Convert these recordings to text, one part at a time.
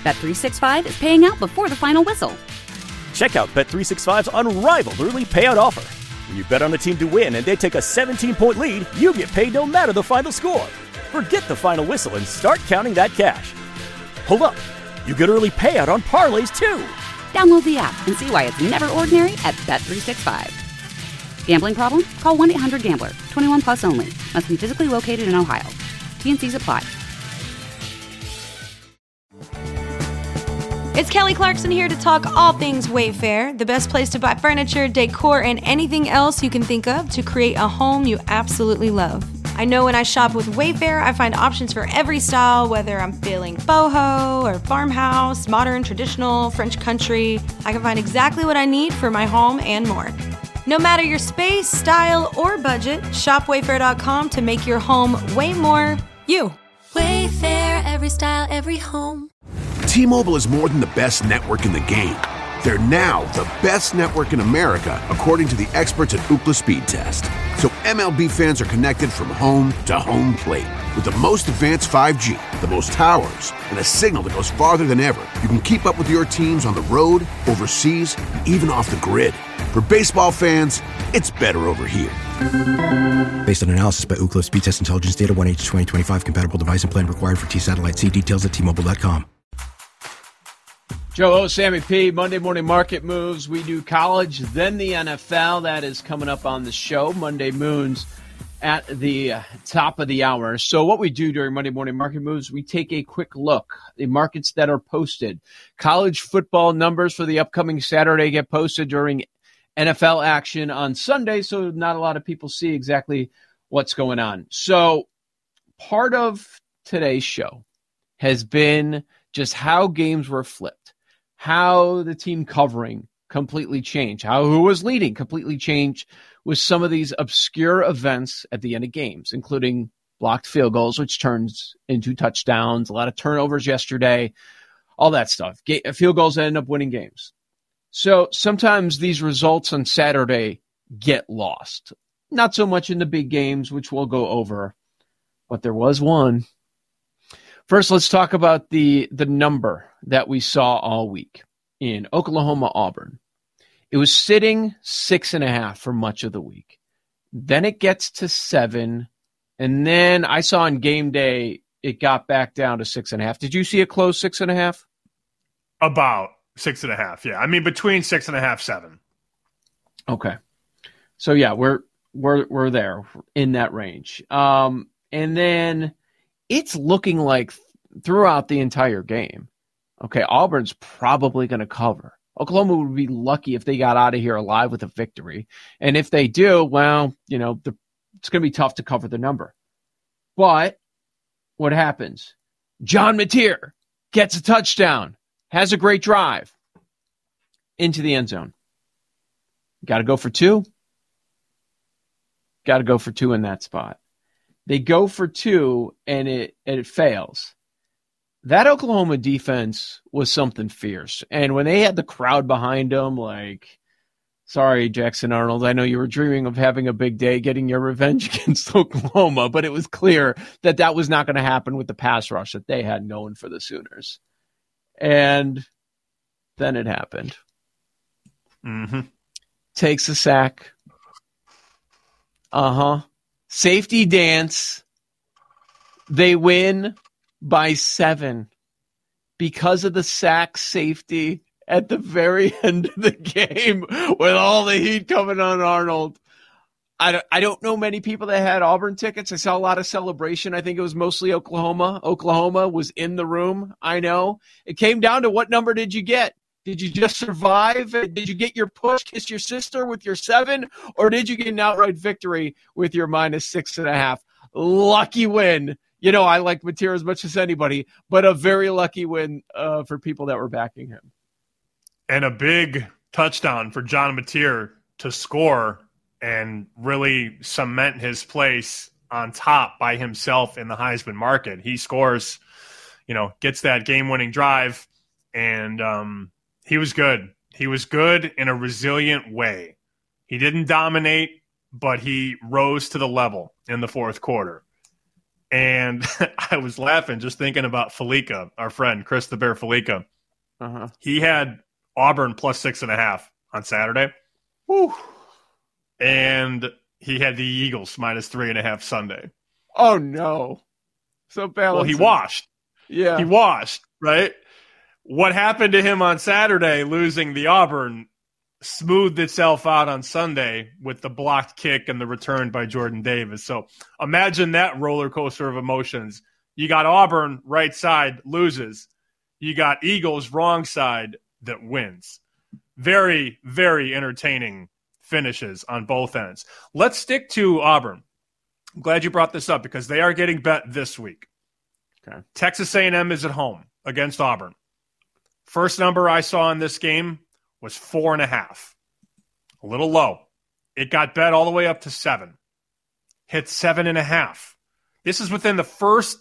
Bet365 is paying out before the final whistle. Check out Bet365's unrivaled early payout offer. When you bet on a team to win and they take a 17-point lead, you get paid no matter the final score. Forget the final whistle and start counting that cash. Hold up. You get early payout on parlays, too. Download the app and see why it's never ordinary at Bet365. Gambling problem? Call 1-800-GAMBLER. 21 plus only. Must be physically located in Ohio. T&Cs apply. It's Kelly Clarkson here to talk all things Wayfair, the best place to buy furniture, decor, and anything else you can think of to create a home you absolutely love. I know when I shop with Wayfair, I find options for every style, whether I'm feeling boho or farmhouse, modern, traditional, French country. I can find exactly what I need for my home and more. No matter your space, style, or budget, shop Wayfair.com to make your home way more you. Wayfair, every style, every home. T-Mobile is more than the best network in the game. They're now the best network in America, according to the experts at Ookla Speed Test. So MLB fans are connected from home to home plate. With the most advanced 5G, the most towers, and a signal that goes farther than ever, you can keep up with your teams on the road, overseas, and even off the grid. For baseball fans, it's better over here. Based on analysis by Ookla Speed Test Intelligence Data, 1H2025 compatible device and plan required for T-Satellite. See details at T-Mobile.com. Joe O, Sammy P, Monday Morning Market Moves. We do college, then the NFL. That is coming up on the show. Monday Moons at the top of the hour. So what we do during Monday Morning Market Moves, we take a quick look. The markets that are posted. College football numbers for the upcoming Saturday get posted during NFL action on Sunday, so not a lot of people see exactly what's going on. So part of today's show has been just how games were flipped. How the team covering completely changed, how who was leading completely changed with some of these obscure events at the end of games, including blocked field goals, which turns into touchdowns, a lot of turnovers yesterday, all that stuff. Field goals that end up winning games. So sometimes these results on Saturday get lost. Not so much in the big games, which we'll go over, but there was one. First, let's talk about the number that we saw all week in Oklahoma-Auburn. It was sitting 6.5 for much of the week. Then it gets to 7, and then I saw on game day it got back down to 6.5. Did you see it close 6.5? About 6.5, yeah. I mean, between 6.5, 7. Okay, so yeah, we're there in that range, and then it's looking like throughout the entire game, okay, Auburn's probably going to cover. Oklahoma would be lucky if they got out of here alive with a victory. And if they do, well, it's going to be tough to cover the number. But what happens? John Mateer gets a touchdown, has a great drive into the end zone. Got to go for 2. Got to go for 2 in that spot. They go for 2, and it fails. That Oklahoma defense was something fierce. And when they had the crowd behind them, like, sorry, Jackson Arnold, I know you were dreaming of having a big day, getting your revenge against Oklahoma, but it was clear that that was not going to happen with the pass rush that they had going for the Sooners. And then it happened. Mm-hmm. Takes a sack. Safety dance. They win by 7 because of the sack safety at the very end of the game with all the heat coming on Arnold. I don't know many people that had Auburn tickets. I saw a lot of celebration. I think it was mostly Oklahoma. Oklahoma was in the room. I know. It came down to what number did you get? Did you just survive? Did you get your push, kiss your sister with your 7? Or did you get an outright victory with your -6.5? Lucky win. I like Mateer as much as anybody, but a very lucky win for people that were backing him. And a big touchdown for John Mateer to score and really cement his place on top by himself in the Heisman market. He scores, gets that game-winning drive, and he was good. He was good in a resilient way. He didn't dominate, but he rose to the level in the fourth quarter. And I was laughing just thinking about Felica, our friend, Chris the Bear Felica. Uh-huh. He had Auburn plus 6.5 on Saturday. Whew. And he had the Eagles minus 3.5 Sunday. Oh, no. So balanced. Well, he washed. Yeah. He washed, right? What happened to him on Saturday, losing the Auburn, smoothed itself out on Sunday with the blocked kick and the return by Jordan Davis. So imagine that roller coaster of emotions. You got Auburn, right side, loses. You got Eagles, wrong side, that wins. Very, very entertaining finishes on both ends. Let's stick to Auburn. I'm glad you brought this up because they are getting bet this week. Okay. Texas A&M is at home against Auburn. First number I saw in this game was 4.5. A little low. It got bet all the way up to 7. Hit 7.5. This is within the first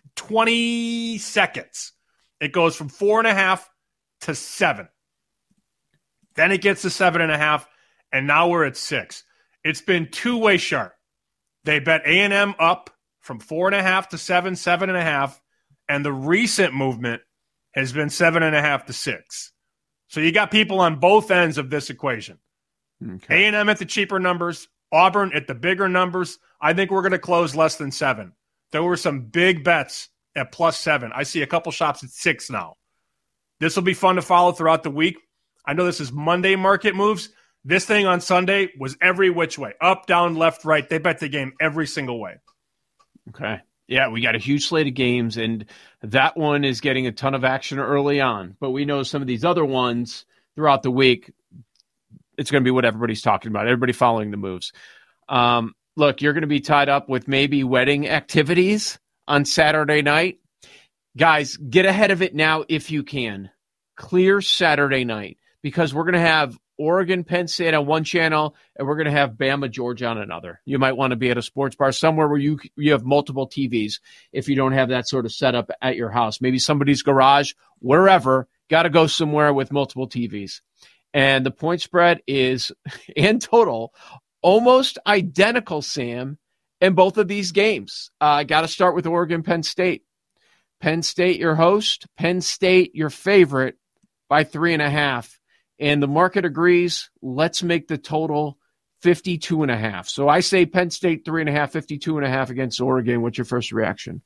20 seconds. It goes from 4.5 to 7. Then it gets to 7.5, and now we're at 6. It's been two-way sharp. They bet A&M up from 4.5 to 7, 7.5, and the recent movement has been 7.5 to 6. So you got people on both ends of this equation. Okay. A&M at the cheaper numbers, Auburn at the bigger numbers. I think we're going to close less than 7. There were some big bets at plus 7. I see a couple shops at 6 now. This will be fun to follow throughout the week. I know this is Monday market moves. This thing on Sunday was every which way. Up, down, left, right. They bet the game every single way. Okay. Yeah, we got a huge slate of games, and that one is getting a ton of action early on. But we know some of these other ones throughout the week, it's going to be what everybody's talking about, everybody following the moves. Look, you're going to be tied up with maybe wedding activities on Saturday night. Guys, get ahead of it now if you can. Clear Saturday night, because we're going to have Oregon, Penn State on one channel, and we're going to have Bama, Georgia on another. You might want to be at a sports bar somewhere where you have multiple TVs if you don't have that sort of setup at your house. Maybe somebody's garage, wherever. Got to go somewhere with multiple TVs. And the point spread is, in total, almost identical, Sam, in both of these games. I got to start with Oregon, Penn State. Penn State, your host. Penn State, your favorite by 3.5. And the market agrees. Let's make the total 52.5. So I say Penn State 3.5, 52.5 against Oregon. What's your first reaction?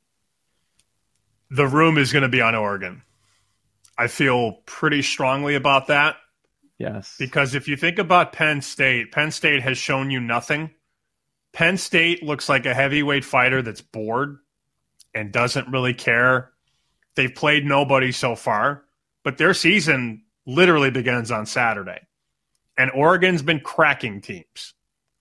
The room is going to be on Oregon. I feel pretty strongly about that. Yes. Because if you think about Penn State has shown you nothing. Penn State looks like a heavyweight fighter that's bored and doesn't really care. They've played nobody so far, but their season literally begins on Saturday. And Oregon's been cracking teams.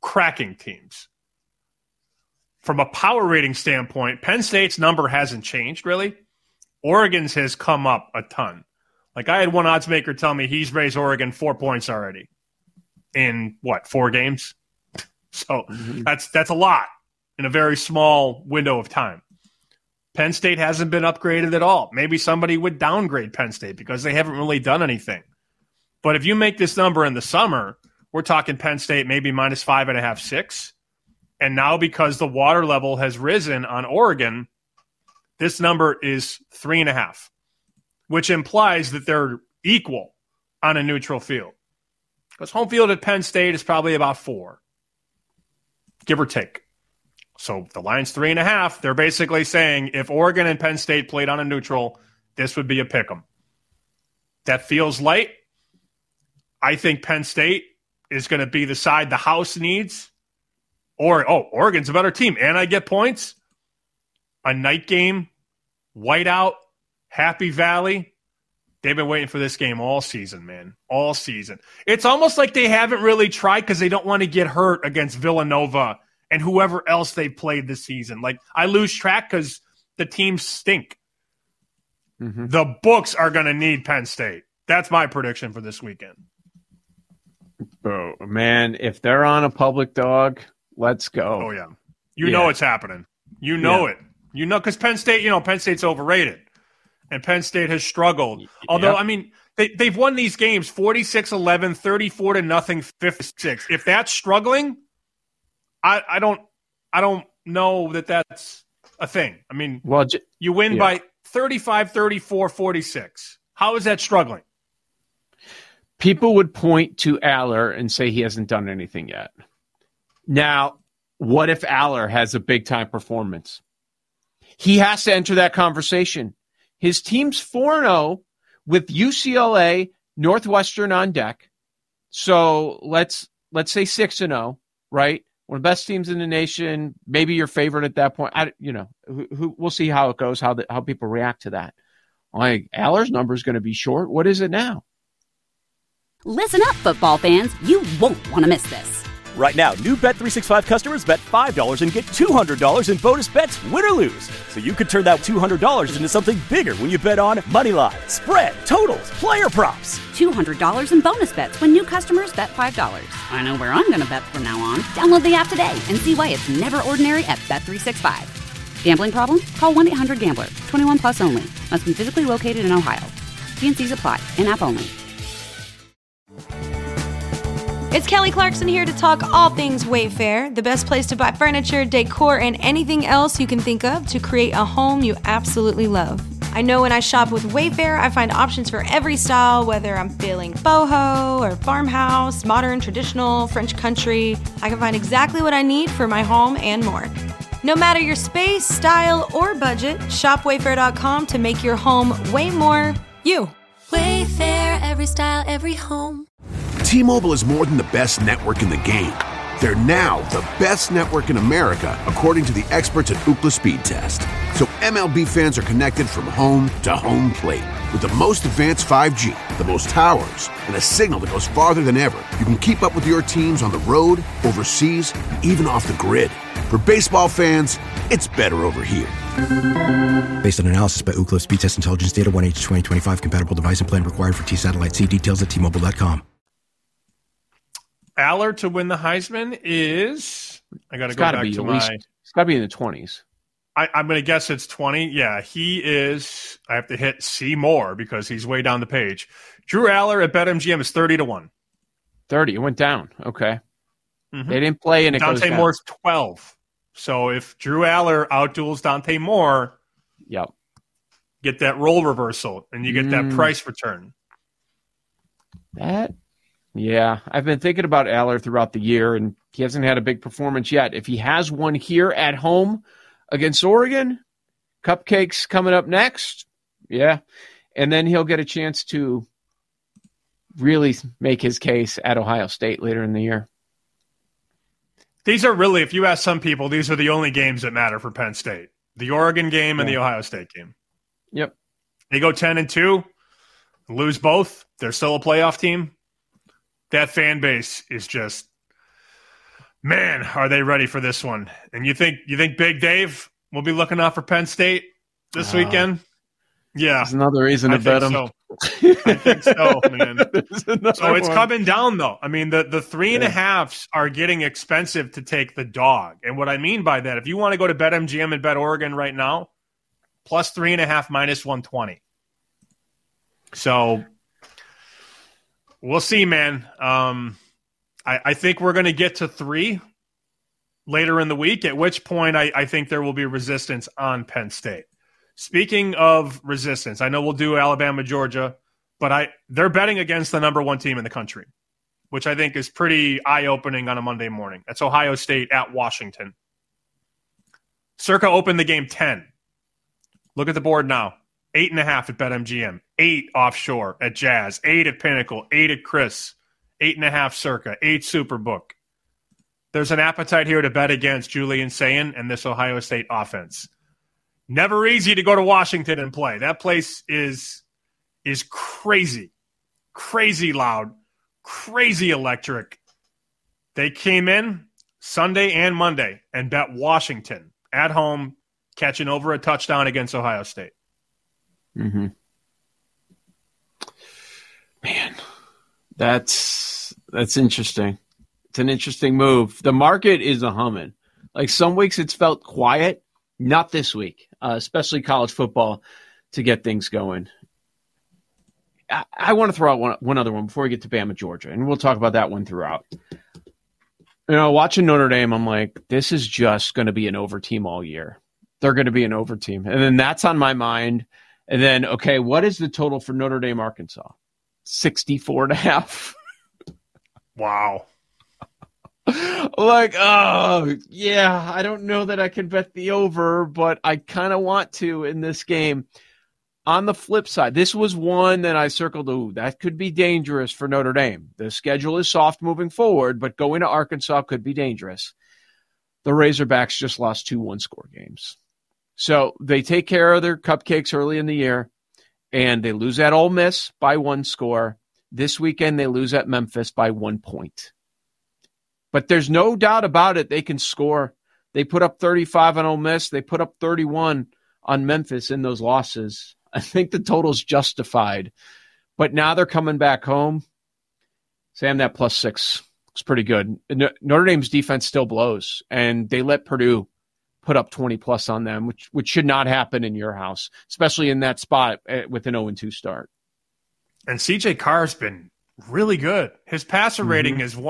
From a power rating standpoint, Penn State's number hasn't changed, really. Oregon's has come up a ton. Like, I had one odds maker tell me he's raised Oregon 4 points already in, 4 games? So that's a lot in a very small window of time. Penn State hasn't been upgraded at all. Maybe somebody would downgrade Penn State because they haven't really done anything. But if you make this number in the summer, we're talking Penn State maybe minus 5.5, 6. And now because the water level has risen on Oregon, this number is 3.5, which implies that they're equal on a neutral field. Because home field at Penn State is probably about 4, give or take. So the line's 3.5. They're basically saying if Oregon and Penn State played on a neutral, this would be a pick 'em. That feels light. I think Penn State is going to be the side the house needs. Oregon's a better team, and I get points. A night game, whiteout, Happy Valley. They've been waiting for this game all season, man. All season. It's almost like they haven't really tried because they don't want to get hurt against Villanova and whoever else they've played this season. Like, I lose track because the teams stink. Mm-hmm. The books are going to need Penn State. That's my prediction for this weekend. Oh, man, if they're on a public dog, let's go. Oh, yeah. You know it's happening. You know it. You know, because Penn State's overrated. And Penn State has struggled. Although, I mean, they've won these games 46-11, 34-0, 56. If that's struggling, I don't know that's a thing. I mean, you win by 35, 34, 46. How is that struggling? People would point to Aller and say he hasn't done anything yet. Now, what if Aller has a big-time performance? He has to enter that conversation. His team's 4-0 with UCLA, Northwestern on deck. So let's say 6-0, right? One of the best teams in the nation, maybe your favorite at that point. We'll see how it goes, how people react to that. Like, Aller's number is going to be short. What is it now? Listen up, football fans. You won't want to miss this. Right now, new Bet365 customers bet $5 and get $200 in bonus bets, win or lose. So you could turn that $200 into something bigger when you bet on money line, spread, totals, player props. $200 in bonus bets when new customers bet $5. I know where I'm going to bet from now on. Download the app today and see why it's never ordinary at Bet365. Gambling problem? Call 1-800-GAMBLER. 21 plus only. Must be physically located in Ohio. T&Cs apply. In-app only. It's Kelly Clarkson here to talk all things Wayfair, the best place to buy furniture, decor, and anything else you can think of to create a home you absolutely love. I know when I shop with Wayfair, I find options for every style, whether I'm feeling boho or farmhouse, modern, traditional, French country. I can find exactly what I need for my home and more. No matter your space, style, or budget, shop Wayfair.com to make your home way more you. Wayfair, every style, every home. T-Mobile is more than the best network in the game. They're now the best network in America, according to the experts at Ookla Speed Test. So MLB fans are connected from home to home plate. With the most advanced 5G, the most towers, and a signal that goes farther than ever, you can keep up with your teams on the road, overseas, and even off the grid. For baseball fans, it's better over here. Based on analysis by Ookla Speed Test Intelligence Data, 1H2025 compatible device and plan required for T-Satellite. See details at T-Mobile.com. Aller to win the Heisman is, I got to go back to my... It's got to be in the 20s. I'm going to guess it's 20. Yeah, he is. I have to hit C more because he's way down the page. Drew Aller at BetMGM is 30-1. 30. It went down. Okay. Mm-hmm. They didn't play and it goes down. Dante Moore's 12. So if Drew Aller outduels Dante Moore, yep, get that role reversal and you get that price return. Yeah, I've been thinking about Aller throughout the year, and he hasn't had a big performance yet. If he has one here at home against Oregon, Cupcakes coming up next, yeah, and then he'll get a chance to really make his case at Ohio State later in the year. These are really, if you ask some people, these are the only games that matter for Penn State. The Oregon game and the Ohio State game. Yep. They go 10-2, lose both. They're still a playoff team. That fan base is just, man, are they ready for this one? And you think Big Dave will be looking out for Penn State this weekend? Yeah. There's another reason to bet him. So. I think so, man. So it's coming down, though. I mean, the 3.5s are getting expensive to take the dog. And what I mean by that, if you want to go to BetMGM and bet Oregon right now, plus 3.5 minus 120. So we'll see, man. I think we're going to get to 3 later in the week, at which point I think there will be resistance on Penn State. Speaking of resistance, I know we'll do Alabama, Georgia, but they're betting against the number 1 team in the country, which I think is pretty eye-opening on a Monday morning. That's Ohio State at Washington. Circa opened the game 10. Look at the board now. 8.5 at BetMGM, 8 offshore at Jazz, 8 at Pinnacle, 8 at Chris, 8.5 Circa, 8 Superbook. There's an appetite here to bet against Julian Sayin and this Ohio State offense. Never easy to go to Washington and play. That place is crazy, crazy loud, crazy electric. They came in Sunday and Monday and bet Washington at home, catching over a touchdown against Ohio State. Mm-hmm. Man, that's interesting. It's an interesting move. The market is a humming. Like some weeks it's felt quiet, not this week, especially college football to get things going. I want to throw out one other one before we get to Bama, Georgia, and we'll talk about that one throughout. Watching Notre Dame, I'm like, this is just going to be an over team all year. they're going to be an over team. And then that's on my mind. And then, okay, what is the total for Notre Dame, Arkansas? 64.5. Wow. Like, oh, yeah, I don't know that I can bet the over, but I kind of want to in this game. On the flip side, this was one that I circled, ooh, that could be dangerous for Notre Dame. The schedule is soft moving forward, but going to Arkansas could be dangerous. The Razorbacks just lost 2 one-score games. So they take care of their cupcakes early in the year, and they lose at Ole Miss by 1 score. This weekend, they lose at Memphis by 1 point. But there's no doubt about it. They can score. They put up 35 on Ole Miss. They put up 31 on Memphis in those losses. I think the total's justified. But now they're coming back home. Sam, that +6 looks pretty good. Notre Dame's defense still blows, and they let Purdue put up 20+ on them, which should not happen in your house, especially in that spot with an 0-2 start. And C.J. Carr's been really good. His passer rating is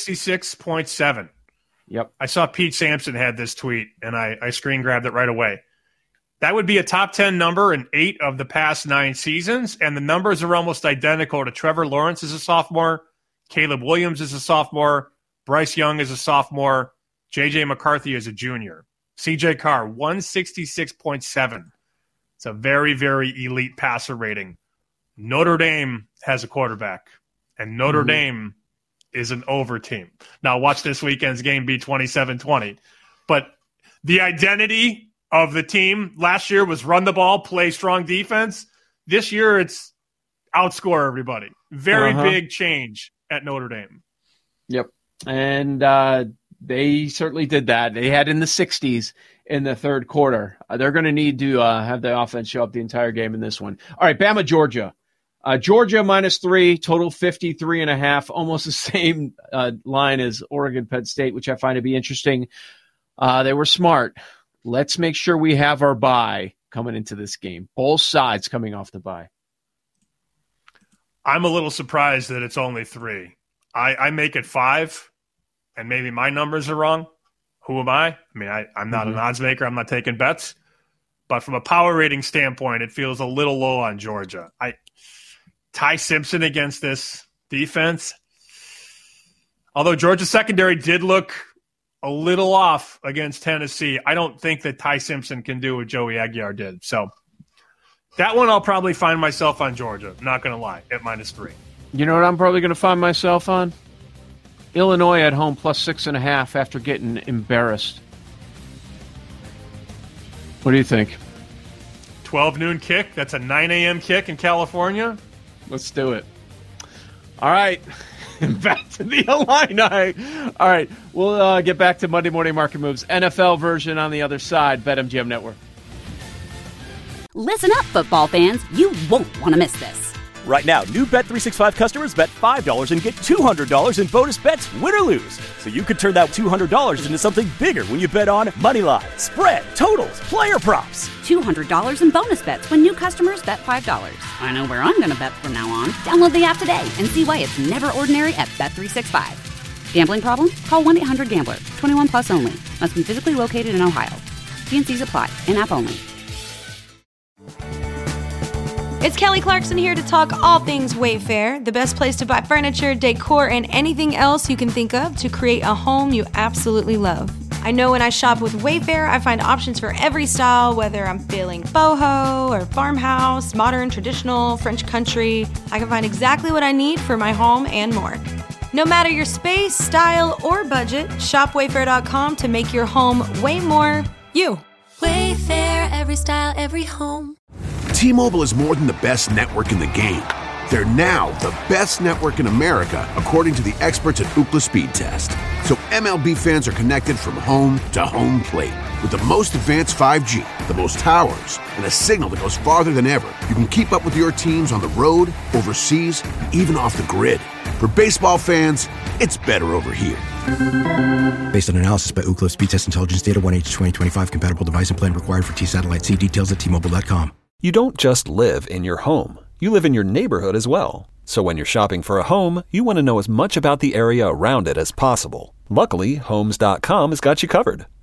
166.7. Yep. I saw Pete Sampson had this tweet, and I screen grabbed it right away. That would be a top 10 number in 8 of the past 9 seasons, and the numbers are almost identical to Trevor Lawrence as a sophomore, Caleb Williams as a sophomore, Bryce Young as a sophomore, J.J. McCarthy as a junior. C.J. Carr, 166.7. It's a very, very elite passer rating. Notre Dame has a quarterback, and Notre Dame is an over team. Now, watch this weekend's game be 27-20. But the identity of the team last year was run the ball, play strong defense. This year, it's outscore everybody. Very big change at Notre Dame. Yep. And they certainly did that. They had in the 60s in the third quarter. They're going to need to have the offense show up the entire game in this one. All right, Bama, Georgia. Georgia -3, total 53.5, almost the same line as Oregon, Penn State, which I find to be interesting. They were smart. Let's make sure we have our bye coming into this game. Both sides coming off the bye. I'm a little surprised that it's only 3. I make it 5, and maybe my numbers are wrong. Who am I? I mean, I'm not an odds maker. I'm not taking bets. But from a power rating standpoint, it feels a little low on Georgia. Ty Simpson against this defense. Although Georgia's secondary did look a little off against Tennessee, I don't think that Ty Simpson can do what Joey Aguiar did. So that one I'll probably find myself on Georgia. Not going to lie, at -3. You know what I'm probably going to find myself on? Illinois at home +6.5 after getting embarrassed. What do you think? 12 noon kick. That's a 9 a.m. kick in California. Let's do it. All right. Back to the Illini. All right. We'll get back to Monday Morning Market Moves. NFL version on the other side. BetMGM Network. Listen up, football fans. You won't want to miss this. Right now, new Bet365 customers bet $5 and get $200 in bonus bets, win or lose. So you could turn that $200 into something bigger when you bet on moneyline, spread, totals, player props. $200 in bonus bets when new customers bet $5. I know where I'm going to bet from now on. Download the app today and see why it's never ordinary at Bet365. Gambling problem? Call 1-800-GAMBLER. 21 plus only. Must be physically located in Ohio. T&Cs apply. In-app only. It's Kelly Clarkson here to talk all things Wayfair, the best place to buy furniture, decor, and anything else you can think of to create a home you absolutely love. I know when I shop with Wayfair, I find options for every style, whether I'm feeling boho or farmhouse, modern, traditional, French country. I can find exactly what I need for my home and more. No matter your space, style, or budget, shop Wayfair.com to make your home way more you. Wayfair, every style, every home. T-Mobile is more than the best network in the game. They're now the best network in America, according to the experts at Ookla Speed Test. So MLB fans are connected from home to home plate. With the most advanced 5G, the most towers, and a signal that goes farther than ever, you can keep up with your teams on the road, overseas, and even off the grid. For baseball fans, it's better over here. Based on analysis by Ookla Speed Test Intelligence Data, 1H2025 compatible device and plan required for T-Satellite. See details at T-Mobile.com. You don't just live in your home. You live in your neighborhood as well. So when you're shopping for a home, you want to know as much about the area around it as possible. Luckily, Homes.com has got you covered.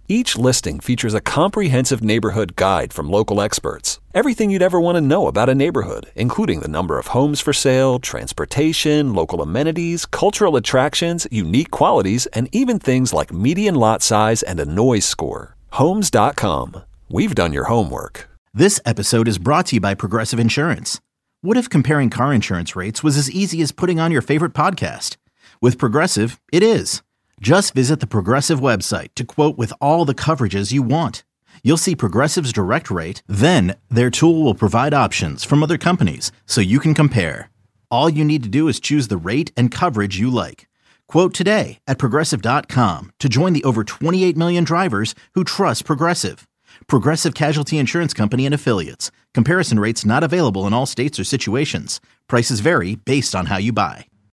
Each listing features a comprehensive neighborhood guide from local experts. Everything you'd ever want to know about a neighborhood, including the number of homes for sale, transportation, local amenities, cultural attractions, unique qualities, and even things like median lot size and a noise score. Homes.com. We've done your homework. This episode is brought to you by Progressive Insurance. What if comparing car insurance rates was as easy as putting on your favorite podcast? With Progressive, it is. Just visit the Progressive website to quote with all the coverages you want. You'll see Progressive's direct rate, then their tool will provide options from other companies so you can compare. All you need to do is choose the rate and coverage you like. Quote today at Progressive.com to join the over 28 million drivers who trust Progressive. Progressive Casualty Insurance Company and Affiliates. Comparison rates not available in all states or situations. Prices vary based on how you buy.